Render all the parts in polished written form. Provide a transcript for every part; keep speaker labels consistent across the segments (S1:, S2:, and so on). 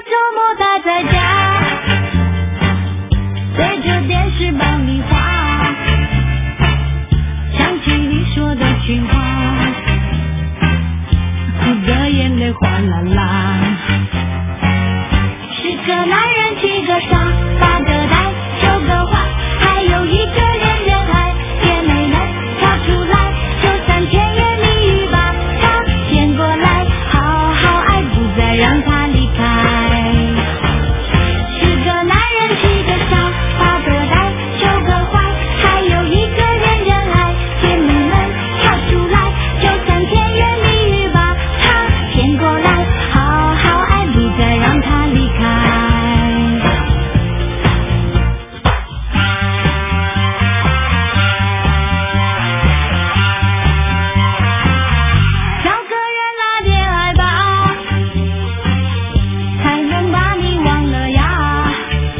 S1: 周末待在家，对着电视爆米花，想起你说的情话，哭的眼泪哗啦啦。十个男人七个傻，八个呆九个坏，还有一个人人爱，姐妹们跳出来，就算甜言蜜语把他骗过来，好好爱，不再让他离开。十个男人七个傻，八个呆九个坏，还有一个人人爱，姐妹们跳出来，就算甜言蜜语把他骗过来，好好爱，不再让他离开。找个人来恋爱吧，才能把你忘了呀，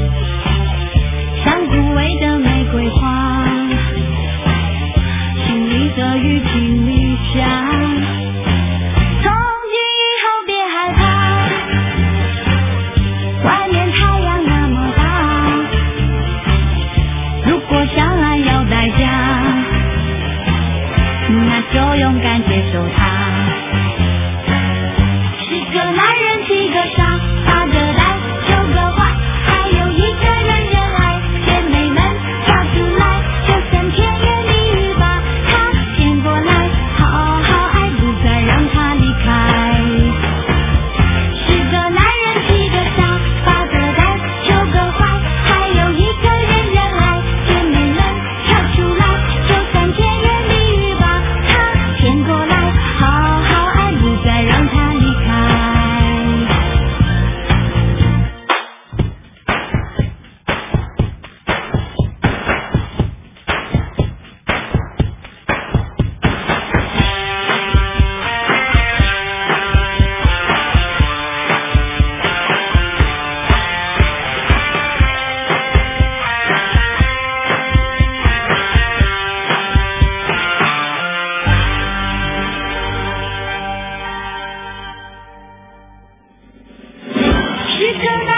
S1: 像枯萎的玫瑰花，心里的雨请你下，从今以后别害怕，外面太阳那么大，如果相爱要代价，那就勇敢接受它。十个男人七个傻，八个呆九个坏，还有一个人人爱，姐妹们跳出来，就算甜言蜜语把他骗过来，好好爱，不再让他离开。十个男人七个傻，八个呆九个坏，还有一个人人爱，姐妹们跳出来，就算甜言蜜语把他骗过来，好好爱，不再让他离开。十个男